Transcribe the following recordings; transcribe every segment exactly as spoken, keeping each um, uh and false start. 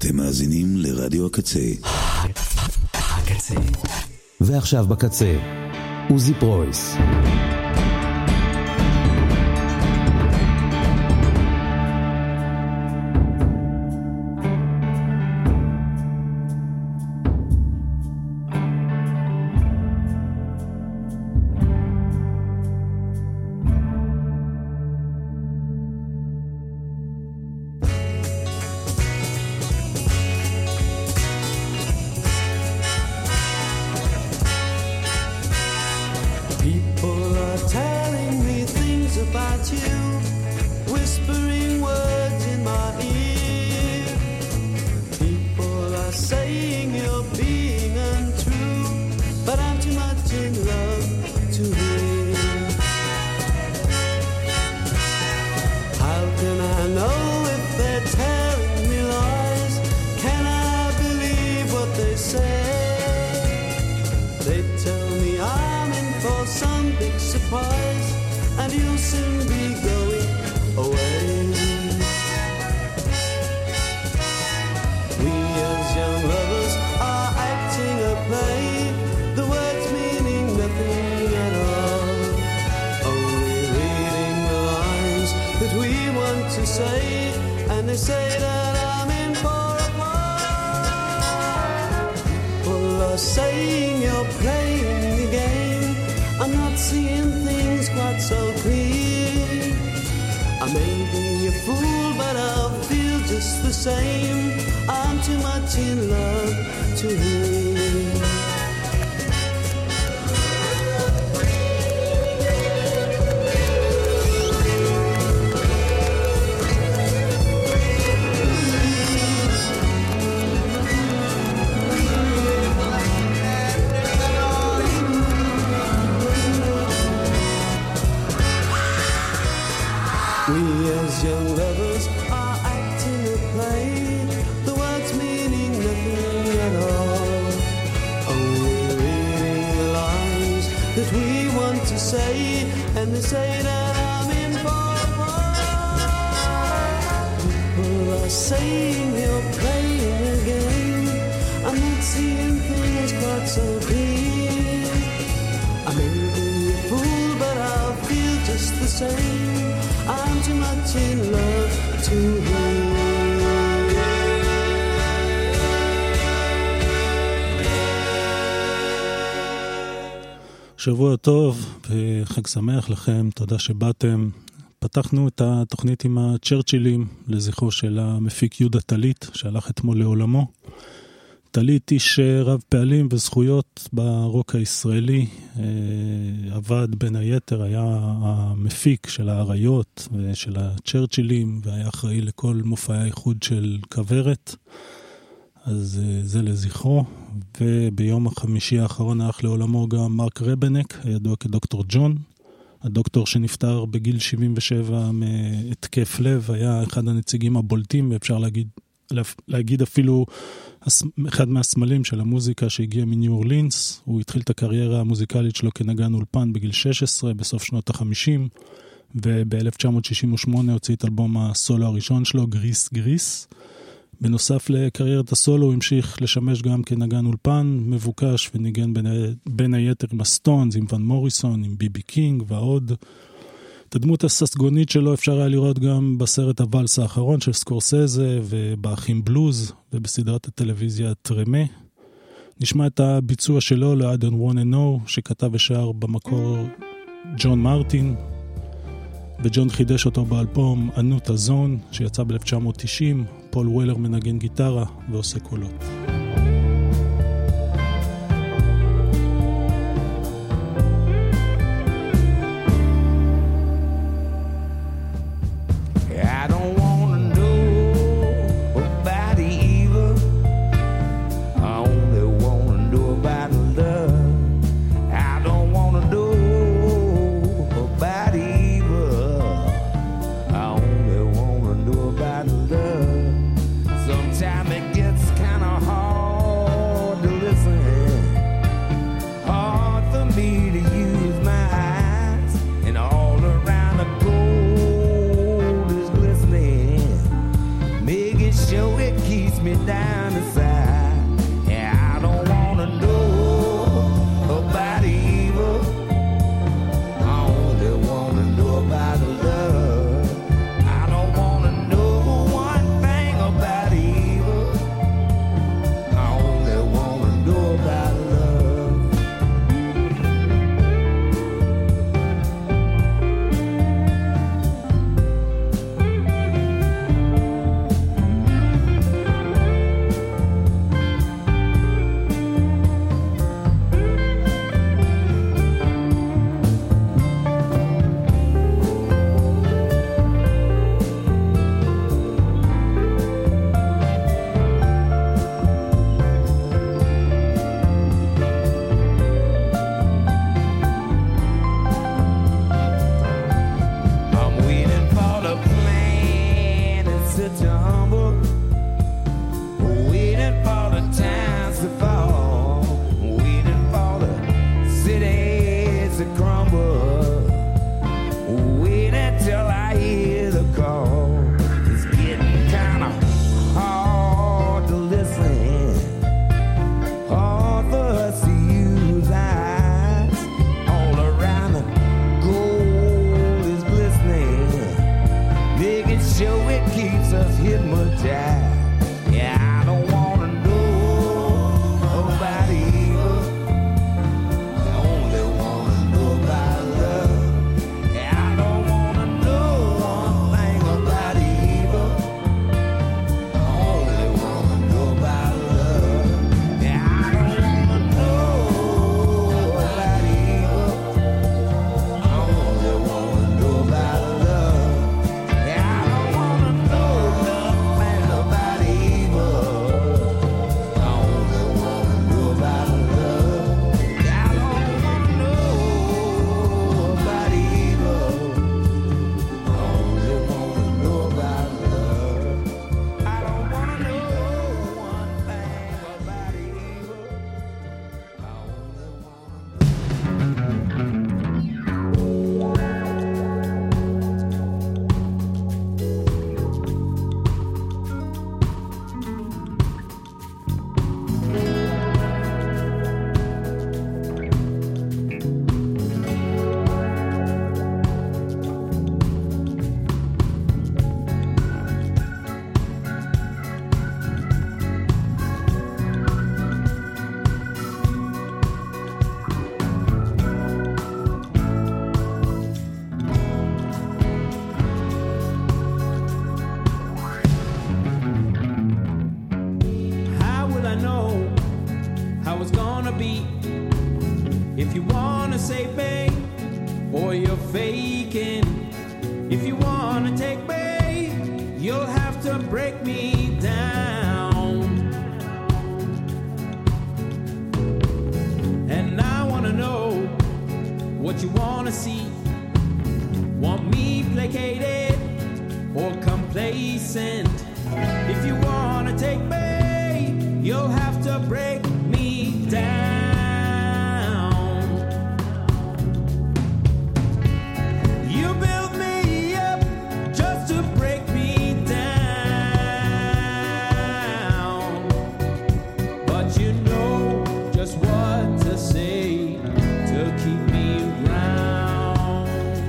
אתם מאזינים לרדיו הקצה. הקצה. ועכשיו בקצה, עוזי פרויס. שבוע טוב וחג שמח לכם, תודה שבאתם. פתחנו את התוכנית עם הצ'רצ'ילים לזכרו של המפיק יהודה טלית שהלך אתמול לעולמו. טלית איש רב פעלים וזכויות ברוק הישראלי, עבד בין היתר, היה המפיק של האריות ושל הצ'רצ'ילים והיה אחראי לכל מופעי האיחוד של כברת. אז זה לזכרו. וביום החמישי האחרון הלך לעולמו גם מרק רבנק, הידוע כדוקטור ג'ון. הדוקטור שנפטר בגיל שבעים ושבע מהתקף לב, היה אחד הנציגים הבולטים, ואפשר להגיד, להגיד אפילו אחד מהסמלים של המוזיקה שהגיע מניו אורלינס. הוא התחיל את הקריירה המוזיקלית שלו כנגן אולפן בגיל שש עשרה, בסוף שנות ה-חמישים, וב-אלף תשע מאות שישים ושמונה הוציא את אלבום הסולו הראשון שלו, גריס גריס. בנוסף לקריירת הסולו הוא המשיך לשמש גם כנגן אולפן מבוקש וניגן בין, בין היתר עם הסטונס, עם ון מוריסון, עם ביבי קינג ועוד. את הדמות הססגונית שלו אפשר היה לראות גם בסרט הוואלס האחרון של סקורסזה ובאחים בלוז ובסדרת הטלוויזיה טרמה. נשמע את הביצוע שלו ל-I don't wanna know שכתב ושר במקור ג'ון מרטין, וג'ון חידש אותו באלבום אנוטה זון שיצא ב-אלף תשע מאות תשעים. פול וולר מנגן גיטרה ועושה קולות. Me down. you wanna say babe, or you're faking. If you wanna take babe, you'll have to break me down. And I wanna know what you wanna see. Want me placated or complacent? If you wanna take babe, you'll have to break me down. You build me up just to break me down, but you know just what to say to keep me around.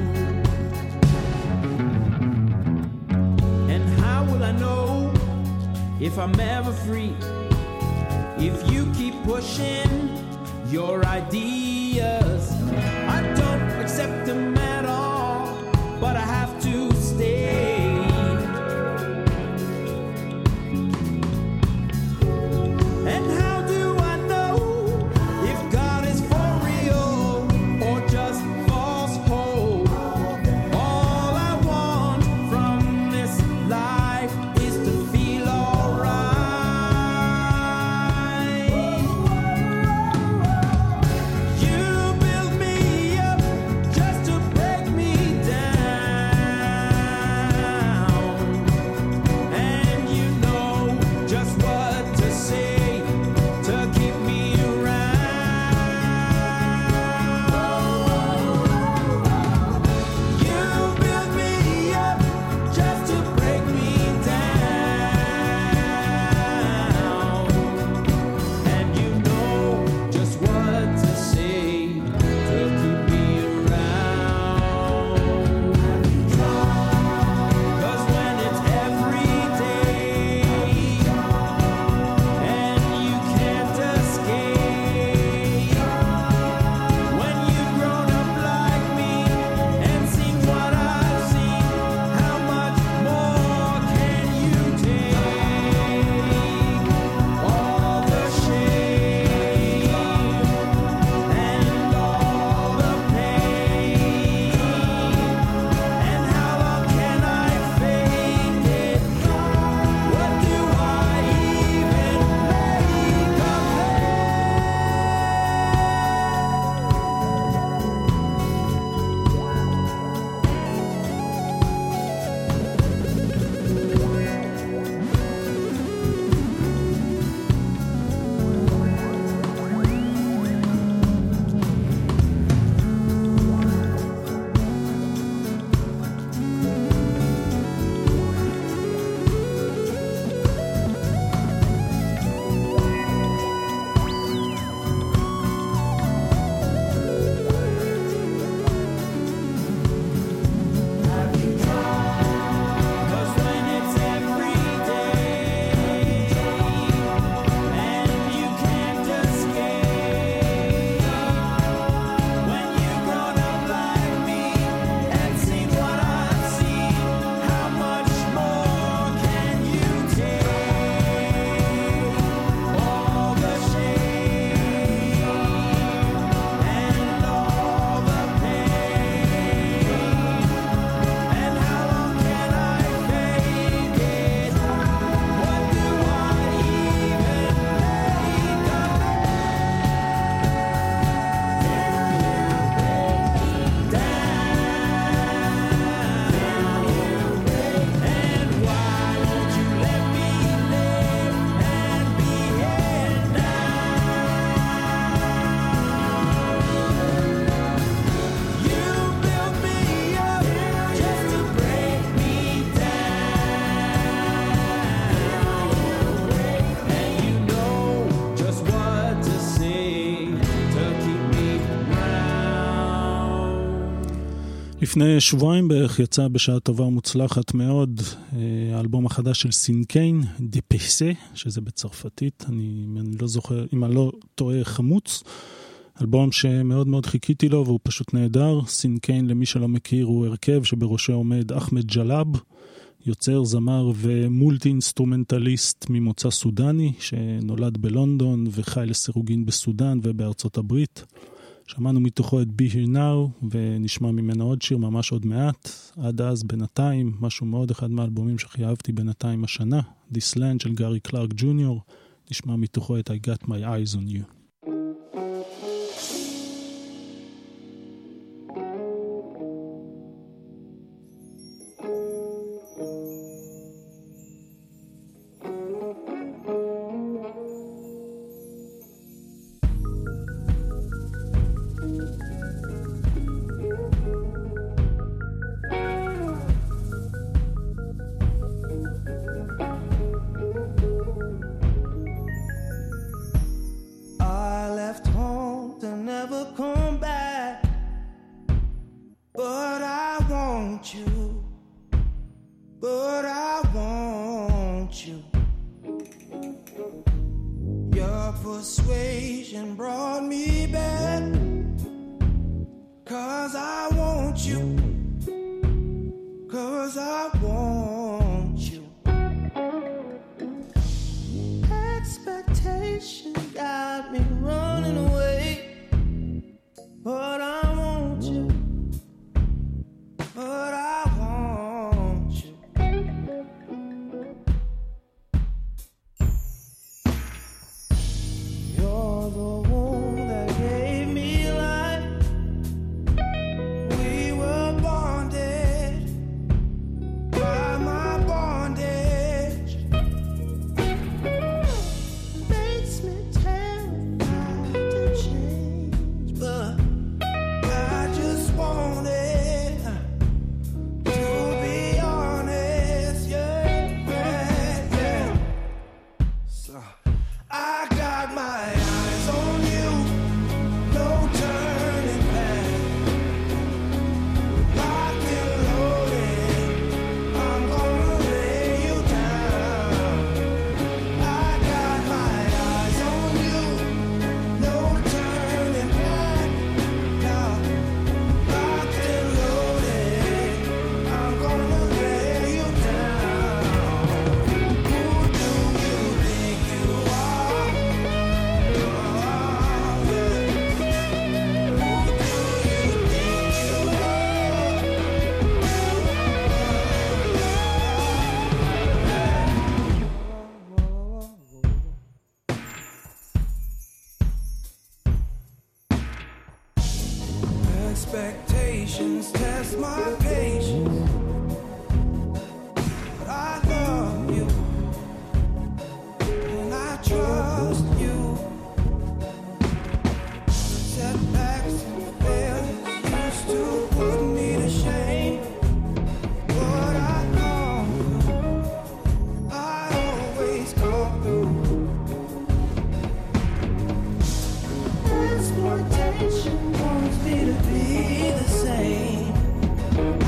And how will I know if I'm ever free? If you keep pushing your ideas, I don't accept them at all, but I have to stay. And how do I know if God is for real or just false hope? All I want from this life is to feel alright. You build me up just to break me down, and you know just what to say to keep me around. You build me up just to break me down, and you know just what to say to keep me around. 'Cause when it's every day and you can't escape, when you've grown up like me and seen what I've seen, how much more can you take? All the shame and all the pain, and how long can I fake it? What do I even make of Cause when it's every day and you can't escape, when you've grown up like me and seen what I've seen, how much more can you take? All the shame and all the pain, and how long can I fake it? What do I even make of And why won't you let me live and be here now? You built me up just to break me down, and you know just what to say to keep me around. לפני שבועיים בערך יצא בשעה טובה ומוצלחת מאוד אה, האלבום החדש של סינקיין, די פייסה, שזה בצרפתית, אני, אני לא זוכר, אם אני לא טועה, חמוץ, אלבום שמאוד מאוד חיכיתי לו והוא פשוט נהדר. סינקיין, למי שלא מכיר, הוא הרכב שבראשו עומד אחמד ג'לאב, יוצר, זמר ומולטי אינסטרומנטליסט ממוצא סודני, שנולד בלונדון וחי לסירוגין בסודן ובארצות הברית. שמענו מתוכו את Be Here Now, ונשמע ממנו עוד שיר ממש עוד מעט. עד אז בינתיים, משהו מאוד אחד מהאלבומים שהכי אהבתי בינתיים השנה, This Land של גארי קלארק ג'וניור, נשמע מתוכו את I Got My Eyes on You. Expectations test my patience, but I love you and I trust you. Setbacks and failures used to put me to shame, but I come through, I always come through. Exploitation wants me to be the same.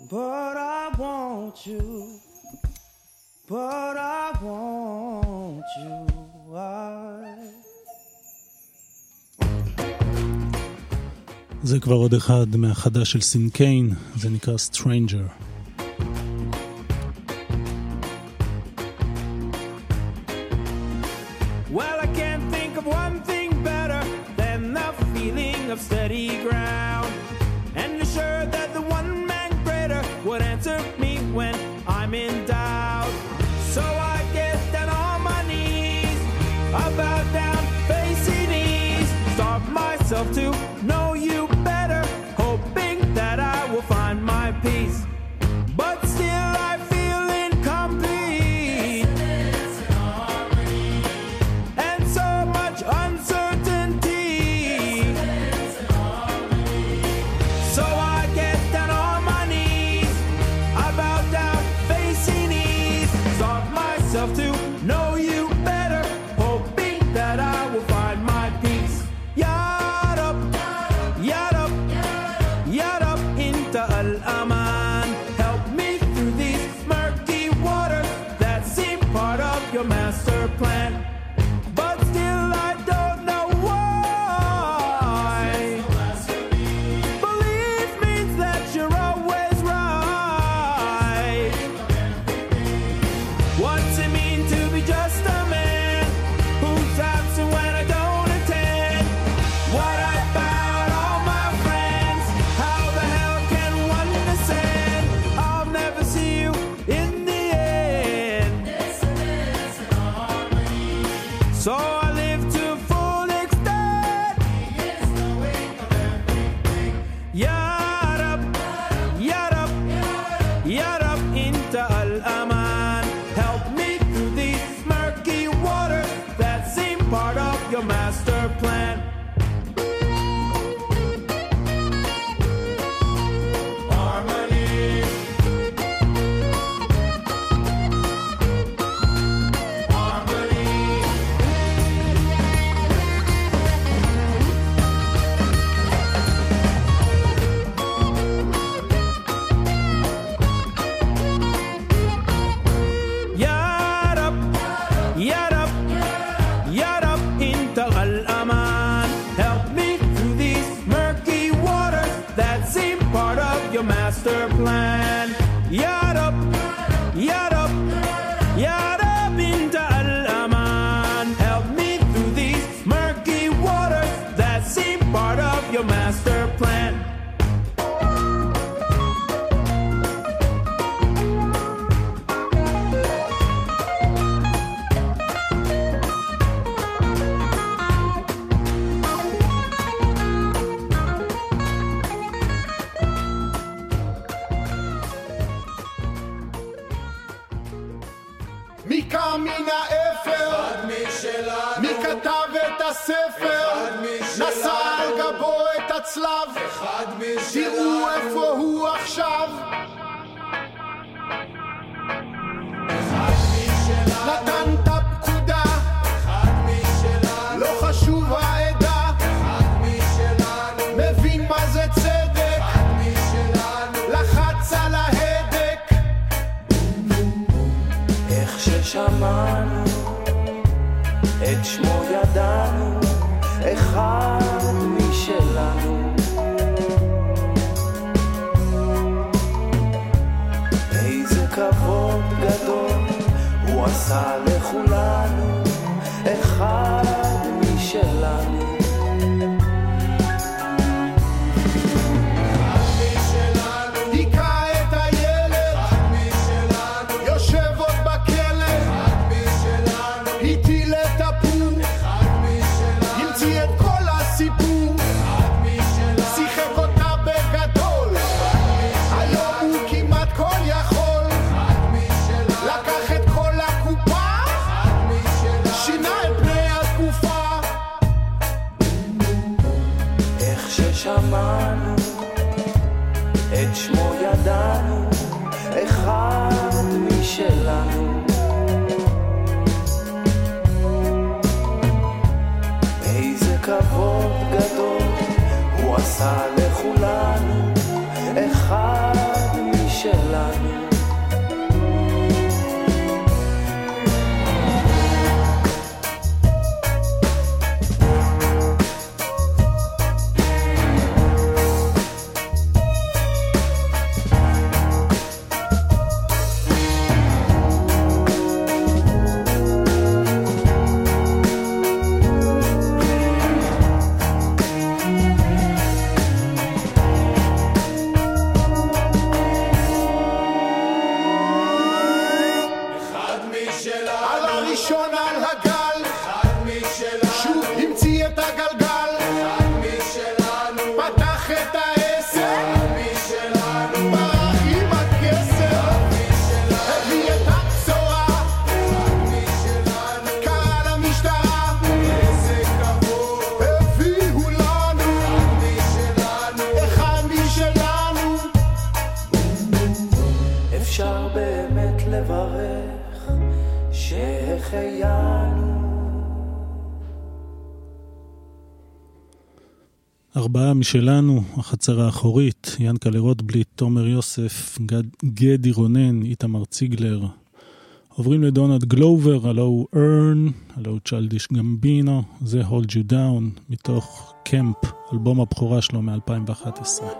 but I want you, but I want you. I... זה כבר עוד אחד מהחדש של סינקיין, זה נקרא Stranger. Well, I can't think of one thing better than the feeling of steady ground, and assure that the one man greater would answer me when I'm in doubt. So I get down on my knees, I bow down facing knees, starve myself to know you better, hoping that I will find my peace. But still I feel incomplete, and so much uncertainty. So I get down on my knees, I bow down facing knees, starve myself to know you better, hoping that I will find my peace. Yad up, yad up, yad up into al-aman. Help me through these murky waters that seem part of your master plan. But still I don't know why. Belief means that you're always right. What's it mean to be just a man who's absent when I don't attend? What I found all my friends, how the hell can one descend? I'll never see you in the end. So I live to full extent. Yad up, yad up, yad up into al-aman. Help me through these murky waters that seem part of your master plan. Harmony. Harmony. Yad up, yad up, yad up into al-aman. Help me through these murky waters that seem part of your master plan. Yad up, yad up, yad up into al-aman. Help me through these murky waters that seem part of your master plan. מי קם מן האפר? מי כתב את הספר? נשא על גבו את הצלב? תראו איפה הוא עכשיו. נתן את הפקודה, לא חשוב העדה, מבין מה זה צדק, לחץ על ההדק. איך ששמענו את שמו ידענו, אחד משלנו. איזה כבוד גדול הוא עשה לכולנו, אחד משלנו. היכה את הילד, יושב עוד בכלא, הטיל את הפור, המציא את כל הסיפור, שיחק אותה בגדול, היום הוא כמעט כל יכול, לקח את כל הקופה, שינה את פני התקופה. שהחיינו. ארבעה משלנו, החצר האחורית, ינקלה רוטבליט, תומר יוסף, גד, גדי רונן, איתמר ציגלר. עוברים לדונלד גלובר, הלו הוא ארן, הלו הוא צ'לדיש גמבינו, זה Hold You Down, מתוך קמפ, אלבום הבכורה שלו מ-אלפיים ואחת עשרה.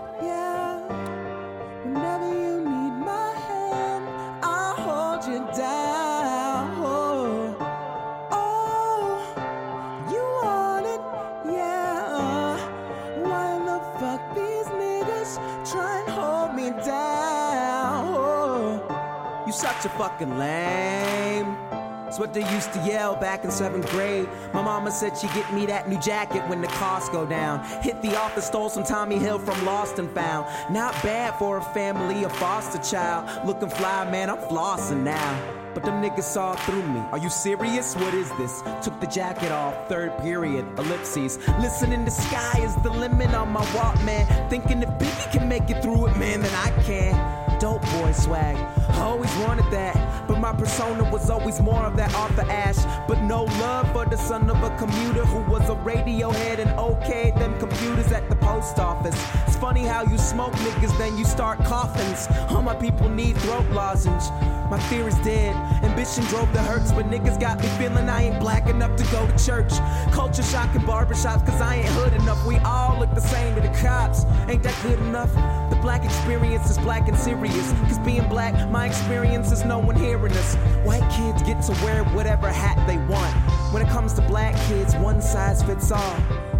Such a fucking lame. It's what they used to yell back in seventh grade. My mama said she'd get me that new jacket when the costs go down. Hit the office, stole some Tommy Hill from Lost and Found. Not bad for a family, a foster child. Looking fly, man, I'm flossing now. But them niggas saw through me. Are you serious? What is this? Took the jacket off, third period, ellipses. Listening, the sky is the limit on my walk, man. Thinking if Biggie can make it through it, man, then I can. Dope boy swag, always wanted that. But my persona was always more of that Arthur Ashe. But no love for the son of a commuter who was a radio head and okayed them computers at the post office. It's funny how you smoke niggas, then you start coffins. All my people need throat lozenge. My fear is dead, ambition drove the hurts. But niggas got me feeling I ain't black enough to go to church. Culture shock in barbershops cause I ain't hood enough. We all look the same to the cops, ain't that good enough? The black experience is black and serious. Cause being black, my experience is no one hearing us. White kids get to wear whatever hat they want. When it comes to black kids, one size fits all.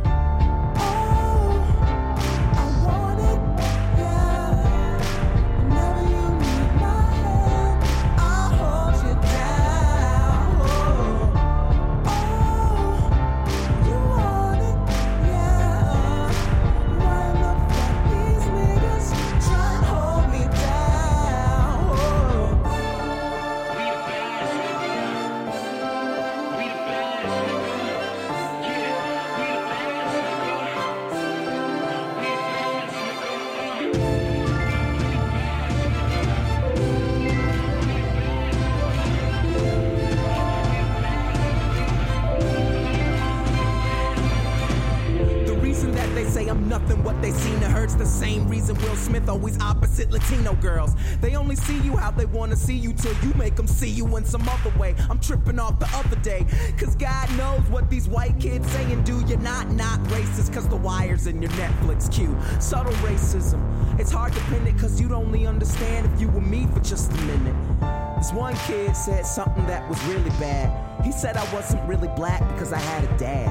See you till you make them see you in some other way. I'm tripping off the other day cause God knows what these white kids say and do. You're not not racist cause the wires in your Netflix queue. Subtle racism, it's hard to pin it cause you'd only understand if you were me for just a minute. This one kid said something that was really bad. He said I wasn't really black because I had a dad.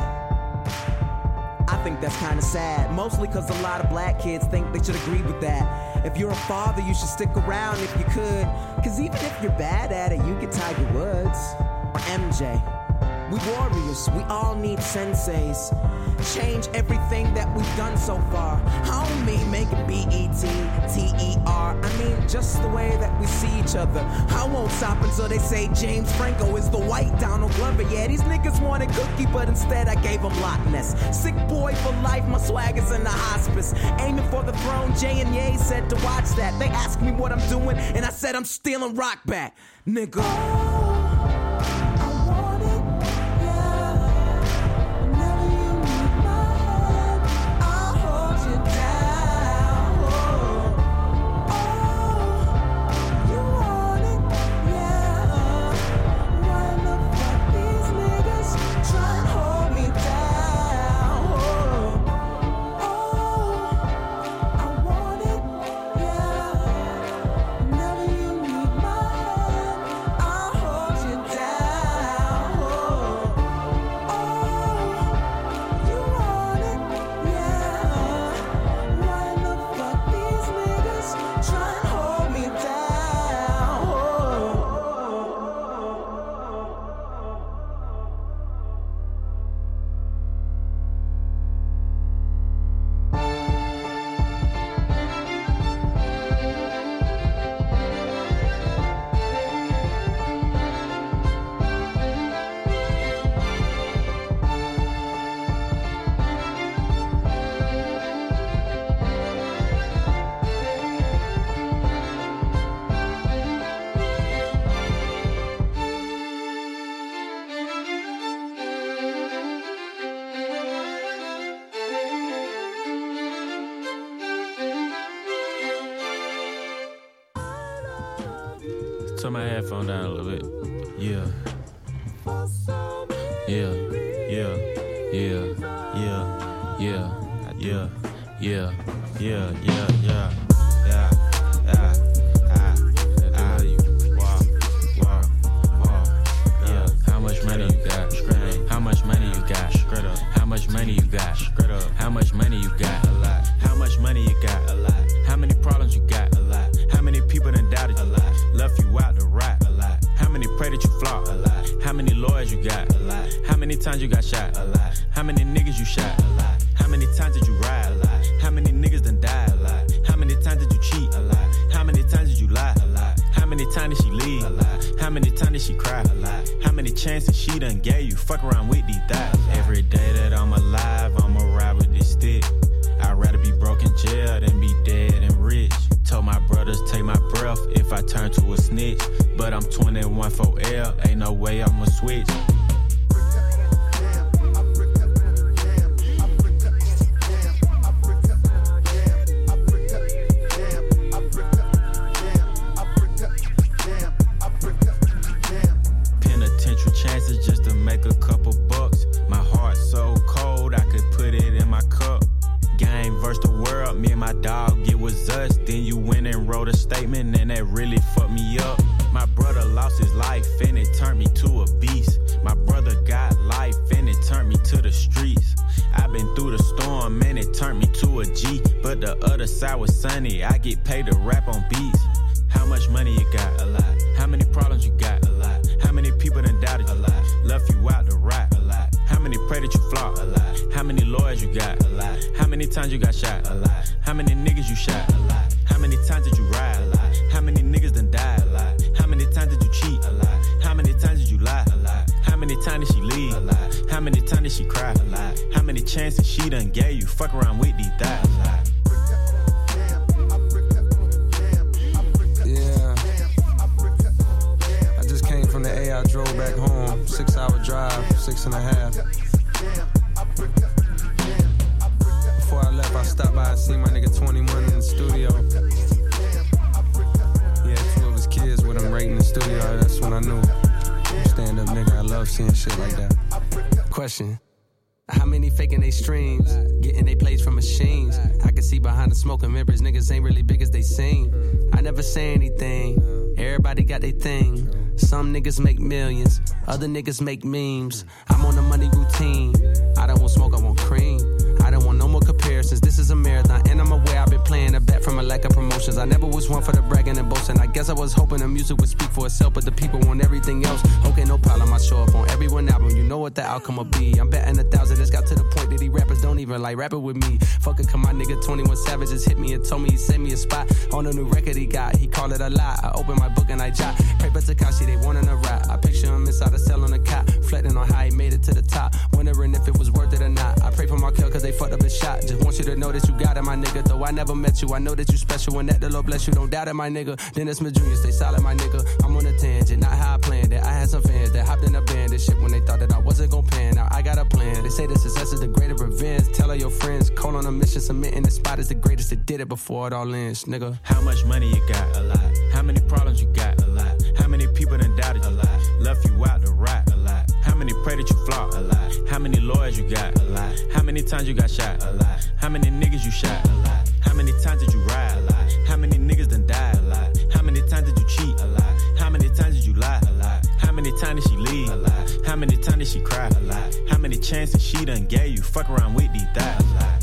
I think that's kind of sad, mostly cause a lot of black kids think they should agree with that. If you're a father, you should stick around if you could. Cause even if you're bad at it, you get Tiger Woods or M J. We warriors, we all need senseis. Change everything that we've done so far. I don't mean making B E T, T E R. I mean just the way that we see each other. I won't stop until they say James Franco is the white Donald Glover. Yeah, these niggas wanted Cookie, but instead I gave them Loch Ness. Sick boy for life, my swag is in the hospice. Aiming for the throne, J and Ye said to watch that. They asked me what I'm doing, and I said I'm stealing rock back. Nigga. I turn my headphone down a little bit. Yeah. Yeah. Yeah. Yeah. Yeah. Yeah. Yeah. Yeah. Yeah. Yeah. Yeah. Yeah. Yeah. Money you got? How much money you got? How much money you got? How much money you got? A lot. How much money you got? A lot. How many problems you got? A lot. How many people done doubted you? A lot. Left you out to rot? A lot. How many pray that you flop? A lot. How many lawyers you got? A lot. How many times you got shot? A lot. How many niggas you shot? A lot. How many times did you ride? A lot. How many niggas done died? A lot. How many times did you cheat? A lot. How many times did you lie? A lot. How many times did she leave? A lot. How many times did she cry? A lot. How many chances she done gave you? Fuck around with these thighs. Every day that I'm alive, I'ma ride with this stick. I'd rather be broke in jail than be dead and rich. Told my brothers take my breath if I turn to a snitch. But I'm twenty-one for L, ain't no way I'ma switch. I get paid to rap on beats. How much money you got? A lot. How many problems you got? A lot. How many people done doubted you? A lot. Left you out to rot? A lot. How many pray that you flop? A lot. How many lawyers you got? A lot. How many times you got shot? A lot. How many niggas you shot? A lot. How many times did you ride? A lot. How many niggas done died? A lot. How many times did you cheat? A lot. How many times did you lie? A lot. How many times did she leave? A lot. How many times did she cry? A lot. How many chances she done gave you? Fuck around with these thighs. I drove back home, six hour drive, six and a half. Before I left, I stopped by and seen my nigga twenty-one in the studio. He had two of his kids with him right in the studio. That's when I knew. Stand up nigga, I love seeing shit like that. Question. How many faking they streams, getting they plays from machines? I can see behind the smoke and mirrors, niggas ain't really big as they seem. I never say anything, everybody got their thing. Some niggas make millions, other niggas make memes. I'm on a money routine, I don't want smoke, I want cream. I don't want no more comparisons, this is a marathon. And I'm aware I've been playing a bet from a lack of promotions. I never was one for the bragging and boasting. I guess I was hoping the music would speak for itself, but the people want everything else. Okay, no problem, I show up on every one album. You know what the outcome will be. I'm betting a thousand, it's got to the point that these rappers don't even like rapping with me. Fuck it, come my nigga twenty-one Savage just hit me and told me he sent me a spot on a new record he got. He called it a lie, I opened my book and I jot. Paper Takashi, they wanting a rap. I picture him inside a cell on a cot, reflecting on how he made it to the top, wondering if it was worth it or not. I pray for Markel cause they fucked up his shot. Just want you to know that you got it, my nigga. Though I never met you, I know that you special and that the Lord bless you. Don't doubt it, my nigga. Dennis Smith Junior, stay solid, my nigga. I'm on a tangent, not how I planned it. I had some fans that hopped in a band and shit when they thought that I wasn't gon' pan. Now I got a plan. They say the success is the greater revenge. Tell all your friends, call on a mission, submitting the spot is the greatest that did it before it all ends, nigga. How much money you got? A lot. How many problems you got? A lot. How many people done doubted you? A lot. Left you out to rot? A lot. How many pray that you flop? A lot. How many lawyers you got? A lot. How many times you got shot? A lot. How many niggas you shot? A lot. How many times did you ride? A lot. How many niggas done died? A lot. How many times did you cheat? A lot. How many times did you lie? A lot. How many times did she leave? A lot. How many times did she cry? A lot. How many chances she done gave you? Fuck around with these thighs. A lot.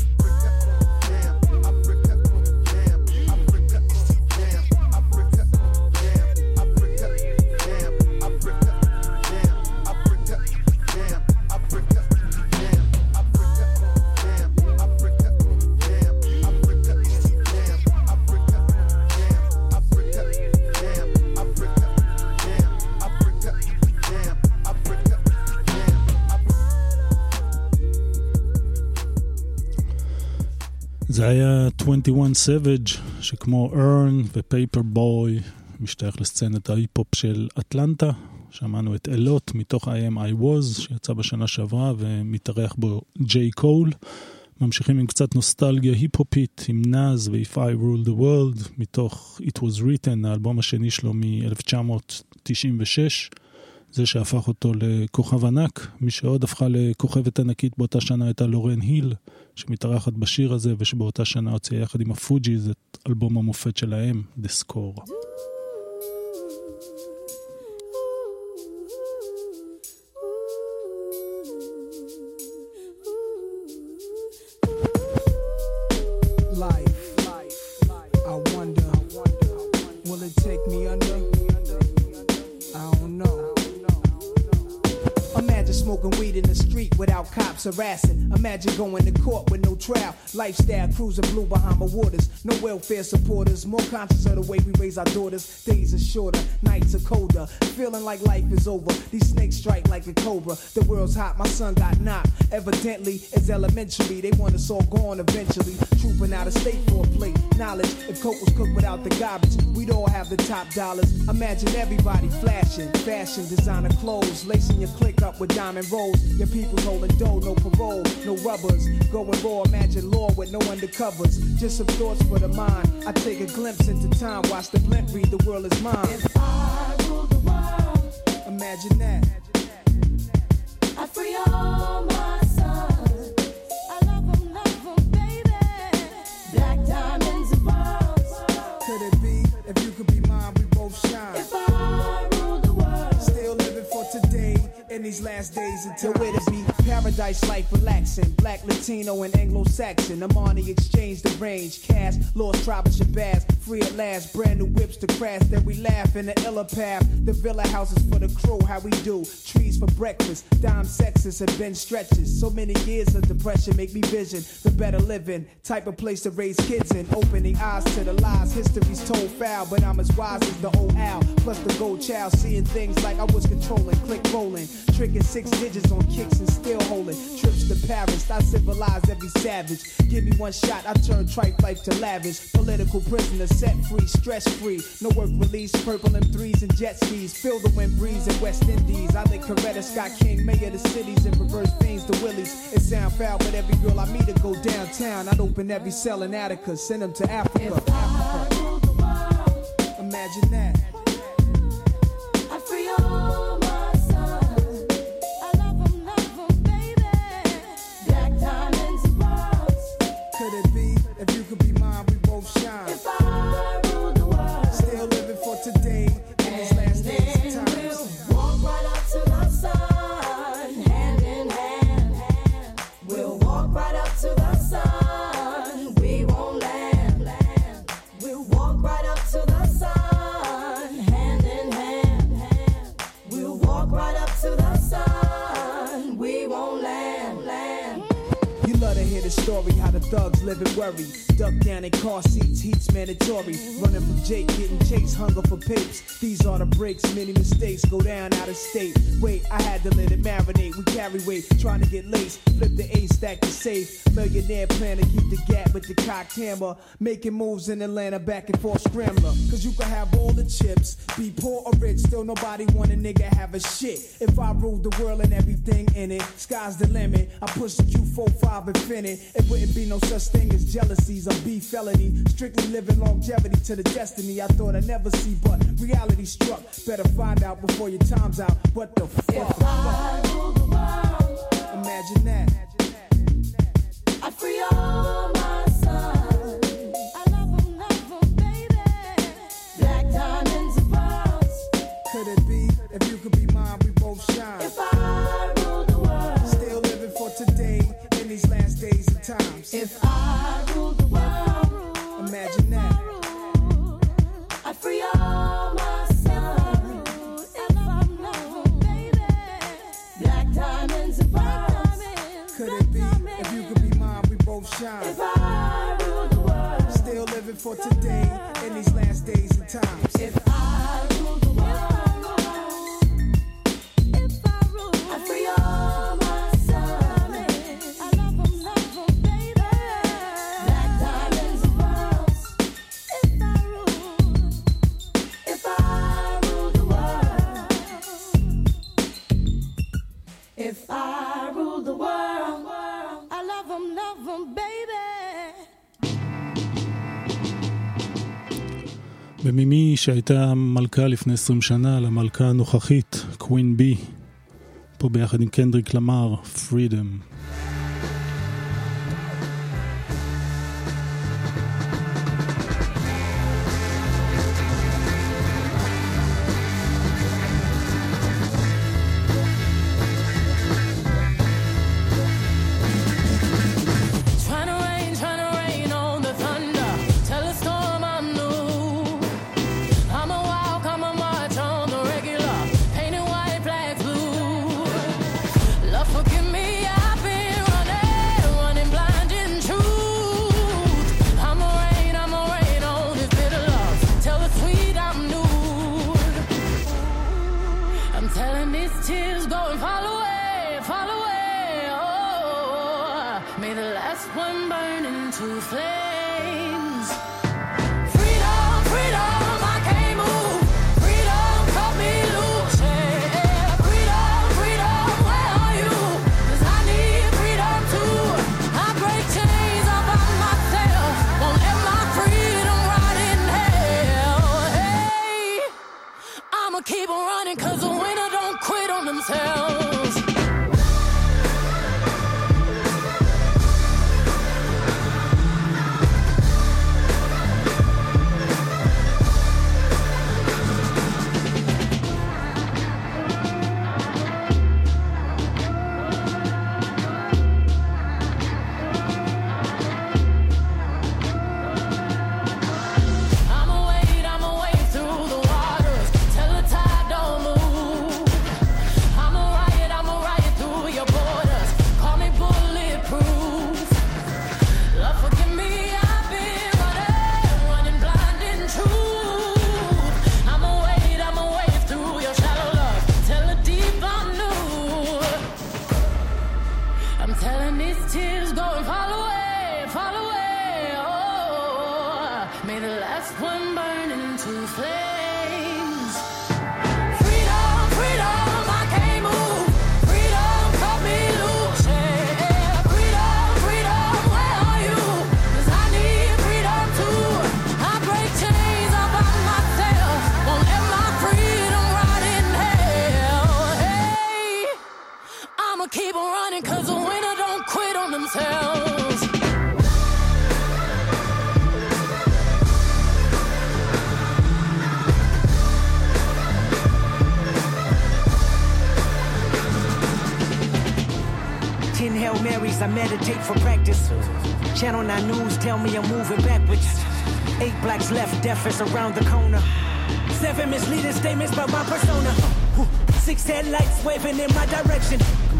זה היה twenty-one Savage, שכמו Earn ופייפר בוי משתייך לסצנת ההיפ-הופ של אטלנטה. שמענו את אלוט מתוך I Am I Was שיצא בשנה שעברה ומתארח בו ג'יי קול. ממשיכים עם קצת נוסטלגיה היפ-הופית, עם נאז ו-If I Rule the World, מתוך It Was Written, האלבום השני שלו מ-אלף תשע מאות תשעים ושש, זה שהפך אותו לכוכב ענק. מי שעוד הפכה לכוכבת ענקית באותה שנה הייתה לורן היל, שמתארחת בשיר הזה, ושבאותה שנה הוציאה יחד עם הפוג'יז את אלבום המופת שלהם, The Score. Cops harassing. Imagine going to court with no trial. Lifestyle cruising blue Bahama waters. No welfare supporters. More conscious of the way we raise our daughters. Days are shorter, nights are colder. Feeling like life is over. These snakes strike like a cobra. The world's hot, my son got knocked. Evidently, it's elementary. They want us all gone eventually. Trooping out of state for a plate. Knowledge, if coke was cooked without the garbage, we'd all have the top dollars. Imagine everybody flashing. Fashion, designer clothes. Lacing your click up with diamond rolls. Your people's holding dough, no parole, no rubbers. Going raw, imagine law with no undercovers. Just some thoughts for the mind. I take a glimpse into time, watch the blimp read, the world is mine. If I rule the world, imagine that. I free all my sons. I love them, love them, baby. Black diamonds and pearls. Could it be, if you could be mine, we both shine. If I rule the world, still living for today. In these last days until where to be paradise life relaxing. Black, Latino, and Anglo-Saxon. Amani exchange the range. Cash, lost tribe of Shabazz. Free at last, brand new whips to crash. Then we laugh in the iller path. The villa houses for the crew, how we do. Trees for breakfast. Dime sexes have been stretches. So many years of depression make me vision the better living. Type of place to raise kids in. Opening eyes to the lies. History's told foul, but I'm as wise as the old owl. Plus the gold child, seeing things like I was controlling. Click rolling. Tricking six digits on kicks and still holding. Trips to Paris, I civilize every savage. Give me one shot, I turn tripe life to lavish. Political prisoner, set free, stress free. No work release, purple M threes and jet skis. Feel the wind breeze in West Indies. I think Coretta Scott King, mayor of the cities, and reverse things to Willies. It sound foul, but every girl I meet to go downtown. I'd open every cell in Attica, send them to Africa. If I rule the world, imagine that. I free all my sons. I love them, love them, baby. Black diamonds and pearls. Could it be, if you could be mine, we both shine. If I rule the world, still living for today. In these last days and times, we'll walk right up to the sun, hand in hand. We'll walk right up to the sun. We won't land. We'll walk right up to the sun, hand in hand. We'll walk right up to the sun. We won't land. you love to hear the story how the thugs live and worry. Duck down in car seats, heat's mandatory. Running from Jake, getting chased, hunger for papes. These are the breaks, many mistakes go down out of state. Wait, I had to let it marinate. We carry weight, trying to get laced. Flip the ace, stack the safe. Millionaire plan to keep the gap with the cocked hammer. Making moves in Atlanta, back and forth scrambler. Cause you can have all the chips, be poor or rich, still nobody want a nigga have a shit. If I ruled the world and everything in it, sky's the limit. I push the Q forty-five infinite. It wouldn't be no such thing as jealousies or beef felony. Strictly living longevity to the destiny I thought I'd never see, but reality struck. Better find out before your time's out. What the fuck? If I rule the world, imagine that. I free all my sons. I love them, love them, baby. Black diamonds and pearls. Could it be, if you could be mine, we both shine. If I rule the world, still living for today in these last days and times. If I rule the world, imagine that. I free all my sons. I love them, love them, baby. Black diamonds and pearls. Could it be, if you could be mine, we both shine. If I rule the world, still living for today in these last days and times. If I rule the world, if I rule, I free all my sons. I love them, love them, baby. Black diamonds and pearls. If I rule, if I rule the world, if I rule the world, I love them, love them, baby. וממי שהייתה מלכה לפני עשרים שנה למלכה הנוכחית, קווין בי, פה ביחד עם קנדריק למר, Freedom. I meditate for practice. Channel nine News tell me I'm moving backwards. Eight blacks left, death is around the corner. Seven misleading statements about my persona. Six headlights waving in my direction.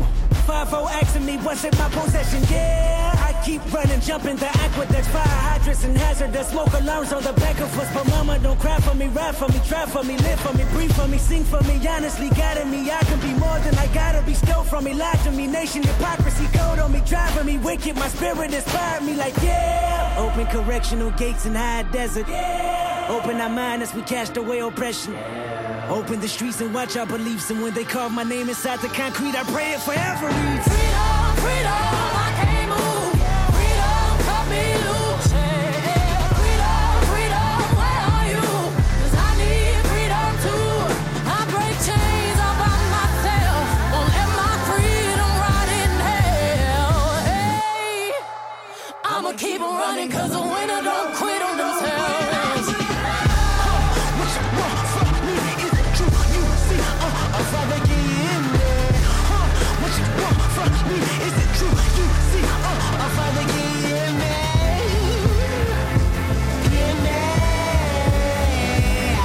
Five oh asking me what's in my possession. Yeah, I keep running, jumping the aqueducts, fire hydrants and hazardous smoke alarms on the back of us. But mama, don't cry for me, ride for me, try for me, live for me, breathe for me, sing for me. Honestly, guiding me, I can be more than I gotta be. Stole from me, lied to me, nation hypocrisy, code on me, driving me wicked. My spirit inspired me like yeah. Open correctional gates in high desert. Yeah. Open our mind as we cast away oppression. Open the streets and watch our beliefs. And when they carve my name inside the concrete, I pray it forever reads freedom, freedom, I can't move. Freedom, cut me loose. Yeah. Freedom, freedom, where are you? 'Cause I need freedom too. I break chains all by myself. Won't let my freedom rot in hell. Hey, I'ma keep on running 'cause the winner don't quit on themselves. Father, get in there. Huh? What you want from me? Is it true? You see, uh, uh, Father, get in there. Get in there.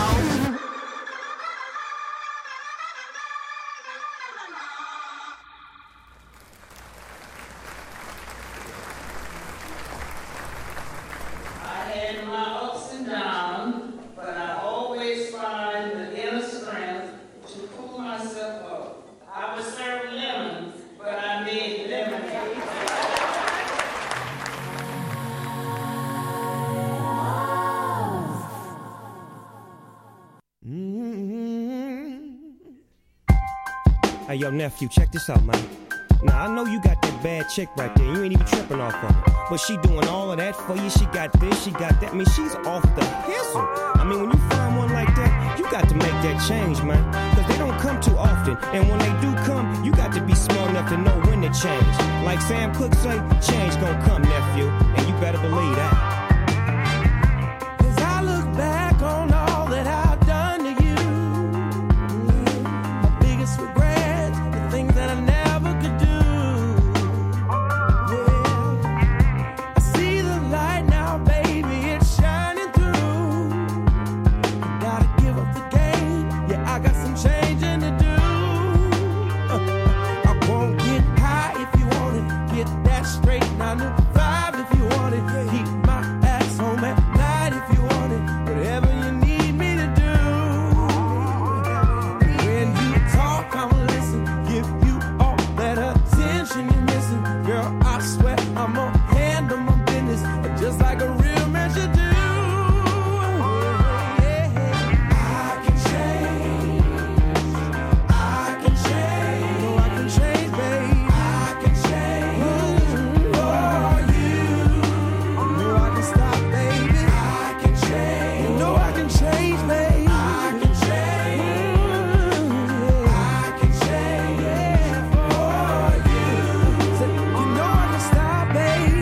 I had my ups and downs, but I always find the inner strength to pull myself up. I was serving lemons, but I made lemonade. Hey, yo, nephew, check this out, man. Now, I know you got that bad chick right there. You ain't even tripping off of her. But she doing all of that for you. She got this, she got that. I mean, she's off the hustle. I mean, when you find one like that, you got to make that change, man. Because they don't come too often. And when they do come, you got to be smart enough to know when to change. Like Sam Cooke say, change gonna come, nephew. And you better believe that. As I look back on all that I've done to you, my biggest regrets, the things that I never could do. Yeah, I see the light now, baby, it's shining through. I gotta give up the game, yeah, I got some changing to do. Uh, I won't get high if you want it, get that straight, nine to five if you want it, keep my ass home at night if you want it, whatever you need me to do. When you talk, I'ma listen, give you all that attention you're missing. Girl, I swear I'm gonna handle my business just like a real man should do. I can change, I can change, no, I can change, baby. I can change for you. No, I can stop, baby. I can change, you know I can change, baby. I can change, I can change for you. Say, you know I can stop, baby.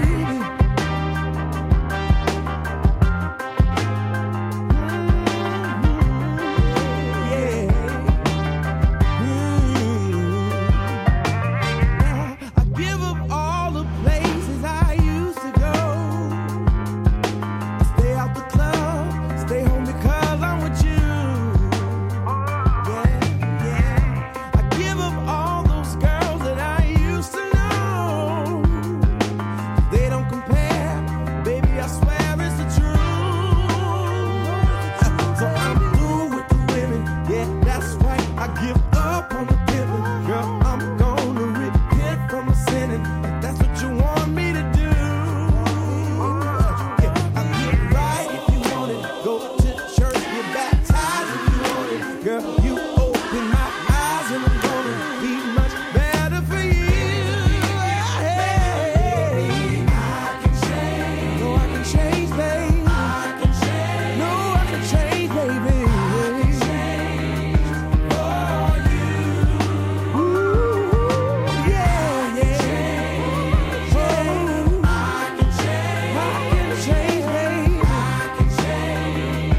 I give up all the places I used to go. I stay out the club, stay home because I'm with you. Yeah, yeah. I give up all those girls that I used to know. They don't compare, baby, I swear it's the truth. So I'm through with the women, yeah, that's right. I give up on the pimping, girl, I'm gonna repent from my sinning. If that's what you want me to do, yeah, I get right if you want it. Go to church, get baptized if you want it. Girl, you open my eyes and I'm gonna be much better for you. Hey, I can change, no, I can change, baby. I can change, no, I can change, baby. I can change for you. Ooh, yeah, yeah. Oh, I can change, I can change, baby. I can change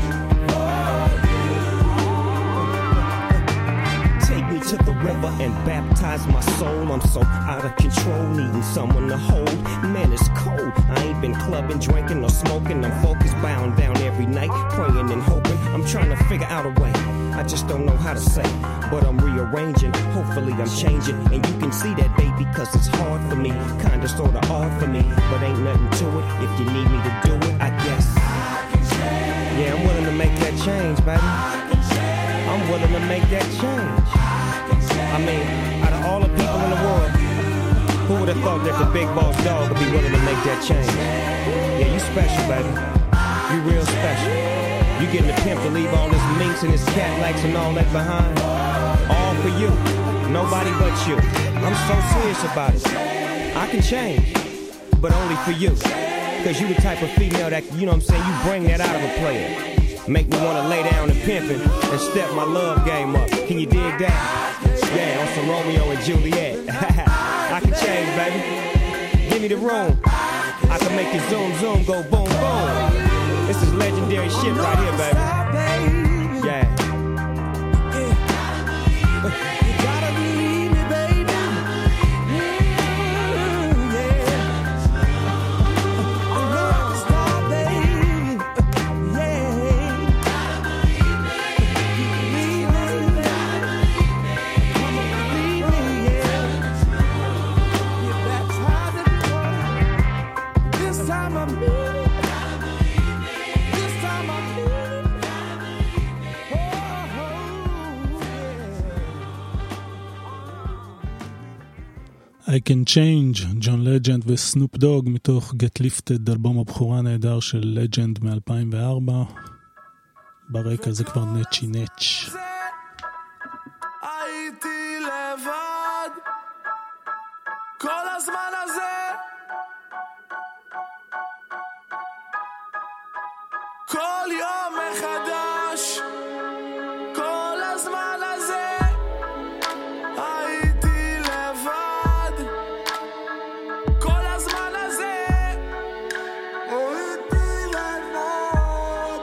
for you. Take me to the river and baptize my soul. I'm so out of control, needing someone to hold. Man, it's cold. I ain't been clubbing, drinking, or smoking. I'm focused, bound down every night, praying and hoping. I'm trying to figure out a way. I just don't know how to say, but I'm rearranging. Hopefully I'm changing, and you can see that, baby, cause it's hard for me. Kinda sorta odd for me, but ain't nothing to it. If you need me to do it, I guess. Yeah, I'm willing to make that change, baby. I'm willing to make that change. I mean, out of all the people in the world, who would have thought that the big boss dog would be willing to make that change? Yeah, you special, baby. You real special. You getting the pimp to leave all his minks and his Cadillacs and all that behind. All for you. Nobody but you. I'm so serious about it. I can change, but only for you. Cause you the type of female that, you know what I'm saying, you bring that out of a player. Make me wanna lay down and pimpin' and step my love game up. Can you dig that? Yeah, on some Romeo and Juliet. I can change, baby. Give me the room. I can make you zoom, zoom, go boom, boom. This is legendary shit right here, baby. Yeah. You gotta believe me, baby. Yeah. I know I can stop, baby. Yeah. Believe me. Come on, believe me, yeah. Get baptized if you want it. This time I'm moving. This time I'm moving. Oh, I Can Change, ג'ון לג'נד וסנופ דוג מתוך Get Lifted, אלבום הבכורה נהדר של לג'נד מ-אלפיים וארבע. ברקע זה כבר נצ'י נצ'. הייתי לבד הזמן הזה כל יום מחדש כל הזמן הזה הייתי לבד כל הזמן הזה הייתי לבד.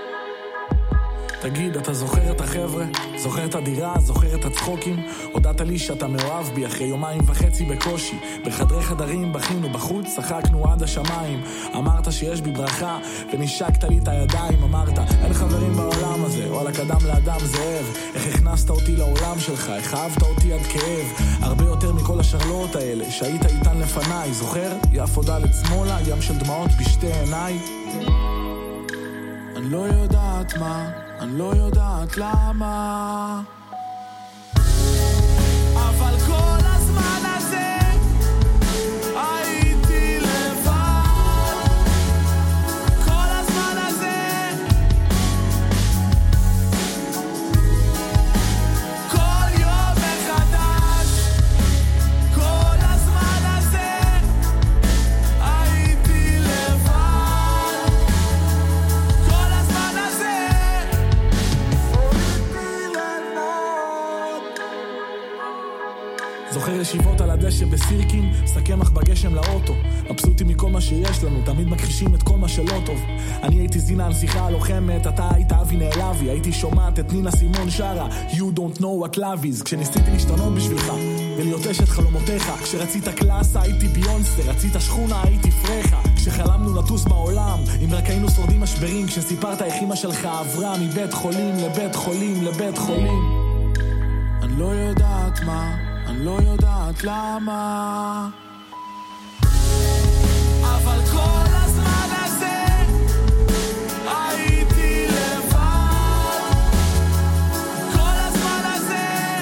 תגיד, אתה זוכר את החבר'ה? זוכר את הדירה? זוכר את הצחוקים? הודעת לי שאתה מאוהב בי אחרי יומיים וחצי בקושי בחדרי חדרים בכינו בחוץ, צחקנו עד השמיים. אמרת שיש בי ברכה ונשקת לי את הידיים. אמרת אין חברים בעולם הזה, וואלה קדם לאדם זאב. איך הכנסת אותי לעולם שלך, איך אהבת אותי עד כאב, הרבה יותר מכל השרלות האלה שהיית איתן לפניי. זוכר? יפו דלת שמאלה, ים של דמעות בשתי עיניי. אני לא יודעת מה, אני לא יודעת למה, אבל כל הזמן הזה הייתי לבד כל הזמן הזה כל יום מחדש כל הזמן הזה הייתי לבד כל הזמן הזה זוכר ישיבות על הדשא בסירקין, סכמח בגשם לאוטו, מבסוטים מכל מה שיש לנו, תמיד מכחישים את כל מה שלא טוב. אני הייתי זינה הנסיכה הלוחמת, אתה היית אבי נעלבי, הייתי שומעת את נינה סימון שרה You don't know what love is, כשניסיתי להשתנות בשבילך ולהיות אשת חלומותיך. כשרצית קלאסה הייתי ביונסה, רצית שכונה הייתי פרחה. כשחלמנו לטוס בעולם אם רק היינו שורדים משברים, כשסיפרת איך אמא שלך עברה מבית חולים לבית חולים לבית חולים. אני לא יודעת מה, אני לא יודעת למה, אבל כל הזמן הזה הייתי לבד כל הזמן הזה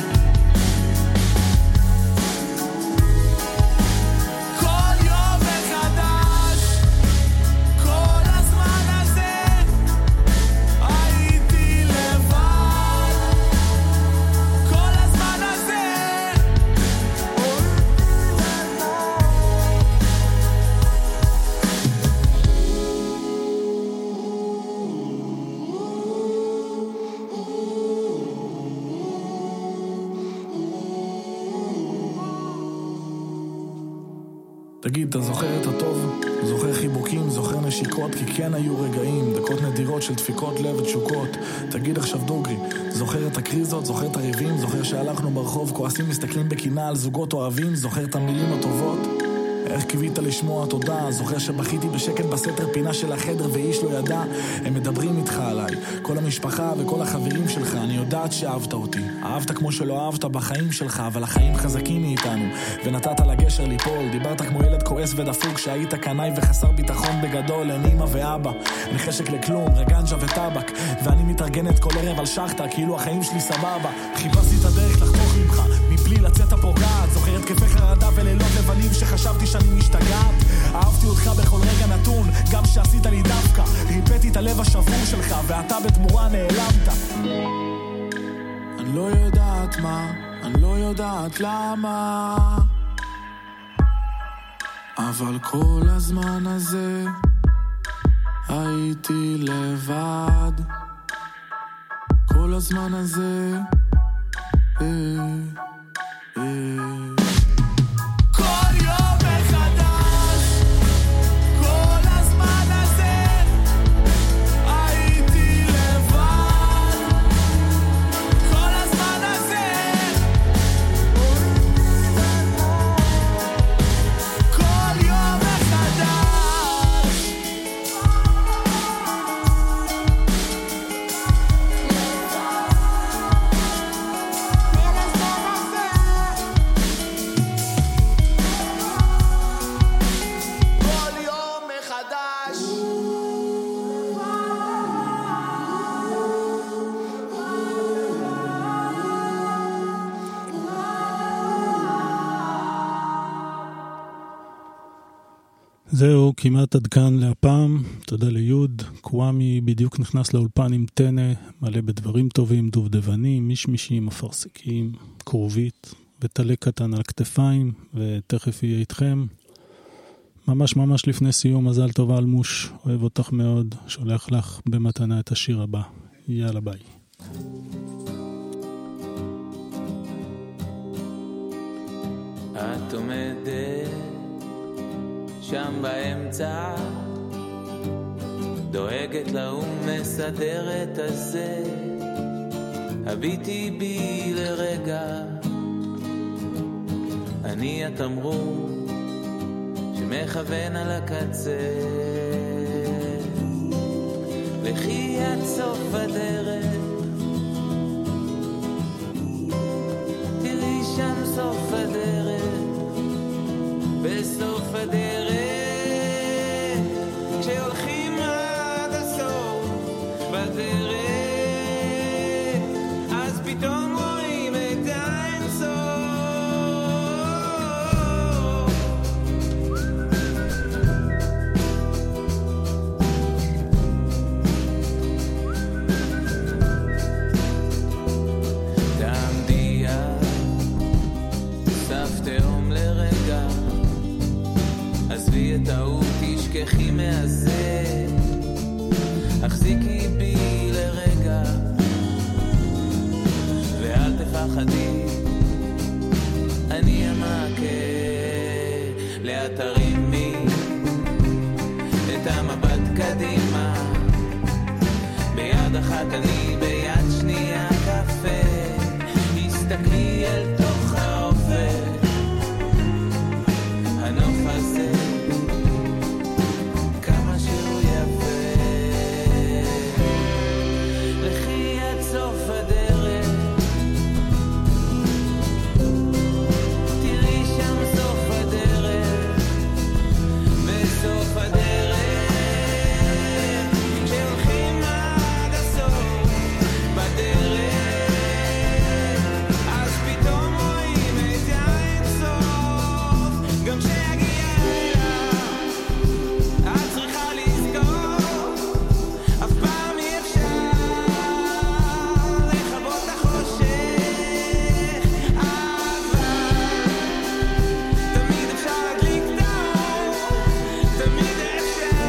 כל יום מחדש כל הזמן הזה הייתי לבד כל הזמן הזה תגיד, אתה זוכר את הטוב? זוכר חיבוקים, זוכר נשיקות, כי כן היו רגעים, דקות נדירות של דפיקות לב ותשוקות. תגיד עכשיו דוגרי, זוכר את הקריזות, זוכר את הריבים, זוכר שהלכנו ברחוב, כועסים מסתכלים בקינה על זוגות אוהבים, זוכר את המילים הטובות? איך קיווית לשמוע תודה? זוכר שבכיתי בשקט בסתר פינה של החדר ואיש לא ידע? הם מדברים איתך עליי, כל המשפחה וכל החברים שלך. אני יודעת שאהבת אותי, אהבת כמו שלא אהבת בחיים שלך, אבל החיים חזקים מאיתנו ונתת לגשר ליפול. דיברת כמו ילד כועס ודפוק שהיית קנאי וחסר ביטחון בגדול. אין אמא ואבא, אין חשק לכלום, רגנג'ה וטבק, ואני מתארגנת כל ערב על שחטה כאילו החיים שלי סבבה. חיפשתי את הדרך לחתוך ממך מבלי לצאת הפוגעת. זוכר את כיפי חרדה ולילות לבנים שחשבתי שאני משתגעת. אהבתי אותך בכל רגע נתון, גם שעשית לי דווקא. ריפאתי את הלב השבור שלך ואתה בתמורה נעלמת. אני לא יודעת מה, אני לא יודעת למה, אבל כל הזמן הזה הייתי לבד כל הזמן הזה אה, אה. כל יום מחדש כל הזמן הזה הייתי לבד כל הזמן הזה כל יום מחדש זהו, כמעט עד כאן להפעם. תודה ליוד. קוואמי בדיוק נכנס לאולפן עם טנא, מלא בדברים טובים, דובדבנים, מישמישים, אפרסקים, קרובית, וטלי קטן על כתפיים, ותכף יהיה איתכם. ממש ממש לפני סיום, מזל טוב אלמוש, אוהב אותך מאוד, שולח לך במתנה את השיר הבא. יאללה ביי. את עומדת שם באמצע, דואגת לה ומסדרת הזה, הביטי בי לרגע, אני התמרור שמכוון על הקצה, לכי עד סוף הדרך, תראי שם סוף הדרך, בסוף הדרך, כשהולכים עד הסוף בדרך, אז פתאום רואים את האינסוף. תעמדי על סף תהום לרגע, עזבי את ההוא, תשכחי מהזה, החזיקי בי לרגע, ואל תפחדי, אני המעקה, לאט תרימי את המבט קדימה, ביד אחת אני, ביד שנייה קפה, הסתכלי אל תוך האופק, הנוף הזה כמה שהוא יפה, לכי עד סוף הדרך, תראי שם סוף הדרך, בסוף הדרך, כשהולכים עד הסוף בדרך, אז פתאום רואים את האינסוף, גם כשיגיע אליו את צריכה לזכור, אף פעם אי אפשר לכבות החושך, אבל תמיד אפשר להדליק את האור, תמיד אפשר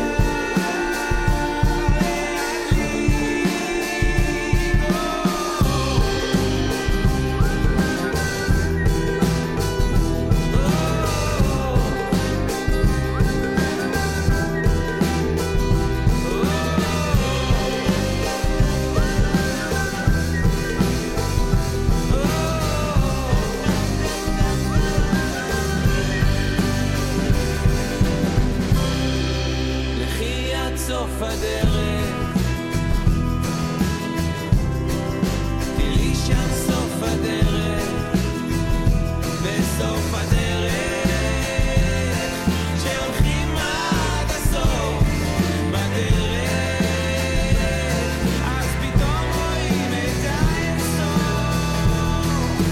לכי עד סוף הדרך, תראי שם סוף הדרך, בסוף הדרך, שהולכים עד הסוף בדרך, אז פתאום רואים את האינסוף,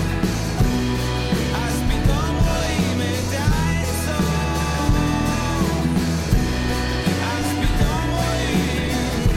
אז פתאום רואים את האינסוף, אז פתאום רואים.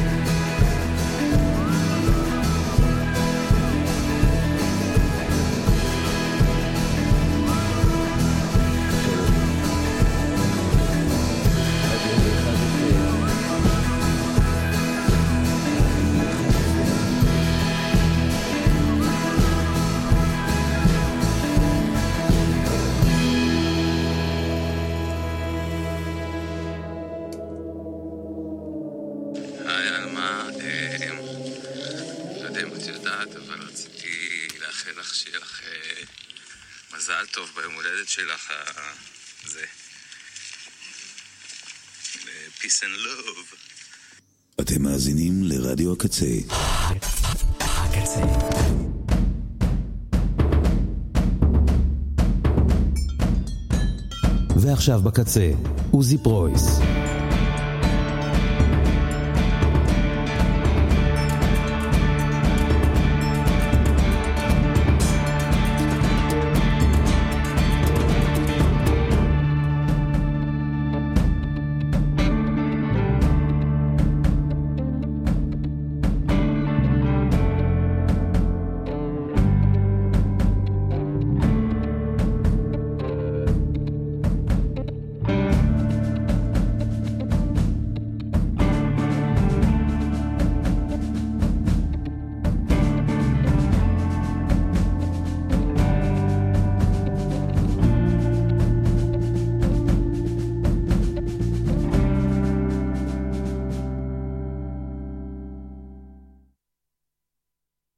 היי, אלמה, אה, לא יודע אם את יודעת, אבל רציתי לאחל לך שיהיה לך אה, מזל טוב ביום הולדת שלך, אה, זה. Peace and love. אתם מאזינים לרדיו הקצה. הקצה. ועכשיו בקצה, עוזי פרויס.